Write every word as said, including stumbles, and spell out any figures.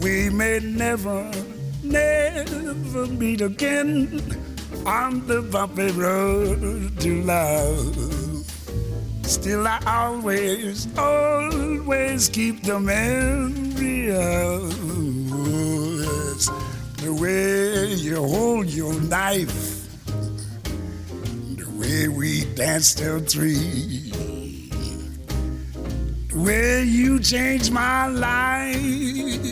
We may never, never meet again on the bumpy road to love. Still I always, always keep the memory of the way you hold your knife, the way we danced till three, the way you changed my life.